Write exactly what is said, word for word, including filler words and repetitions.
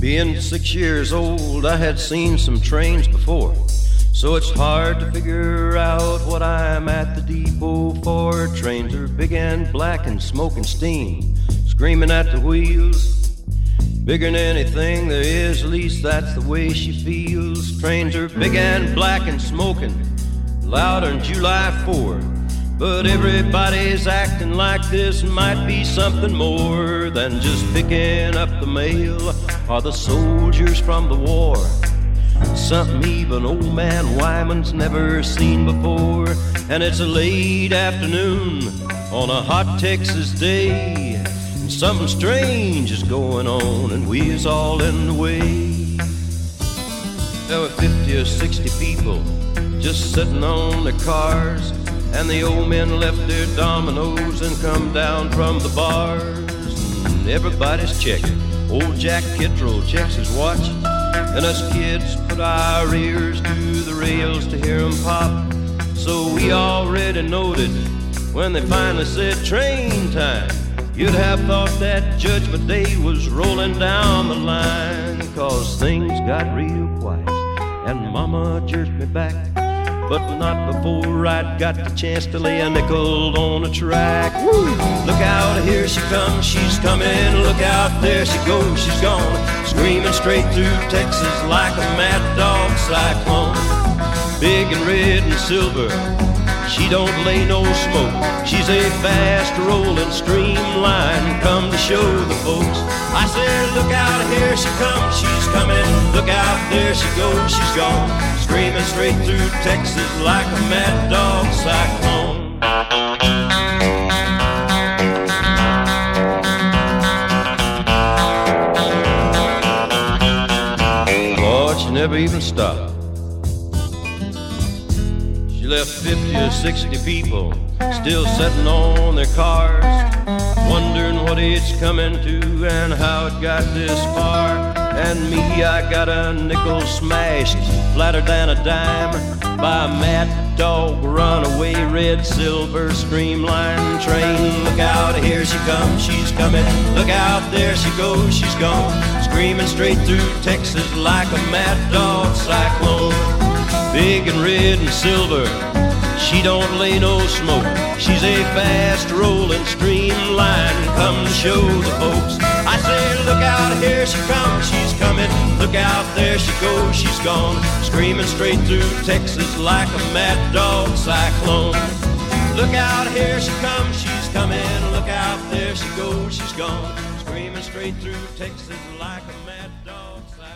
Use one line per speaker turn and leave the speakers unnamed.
Being six years old, I had seen some trains before, so it's hard to figure out what I'm at the depot for. Trains are big and black and smoking steam, screaming at the wheels. Bigger than anything there is, at least that's the way she feels. Trains are big and black and smoking, louder than July fourth. But everybody's acting like this might be something more than just picking up the mail or the soldiers from the war. Something even old man Wyman's never seen before. And it's a late afternoon on a hot Texas day, and something strange is going on, and we is all in the way. There were fifty or sixty people just sitting on their cars, and the old men left their dominoes and come down from the bars. And everybody's checking. Old Jack Kittrell checks his watch, and us kids put our ears to the rails to hear 'em pop. So we already noted when they finally said train time, you'd have thought that Judgment Day was rolling down the line. 'Cause things got real quiet and Mama jerked me back, but not before I'd got the chance to lay a nickel on the track. Woo! Look out, here she comes, she's coming. Look out, there she goes, she's gone. Screaming straight through Texas like a mad dog cyclone. Big and red and silver, she don't lay no smoke. She's a fast rolling streamline, come to show the folks. I said, look out, here she comes, she's coming. Look out, there she goes, she's gone. Screaming straight through Texas like a mad dog cyclone. Lord, she never even stopped. She left fifty or sixty people still sitting on their cars, wondering what it's coming to and how it got this far. And me, I got a nickel smashed flatter than a dime by a mad dog runaway red silver streamline train. Look out, here she comes, she's coming. Look out, there she goes, she's gone. Screaming straight through Texas like a mad dog cyclone. Big and red and silver, she don't lay no smoke. She's a fast rolling streamline, come to show the folks. I say, look out, here she comes, she's coming. Look out, there she goes, she's gone. Screaming straight through Texas like a mad dog cyclone. Look out, here she comes, she's coming. Look out, there she goes, she's gone. Screaming straight through Texas like a mad dog cyclone.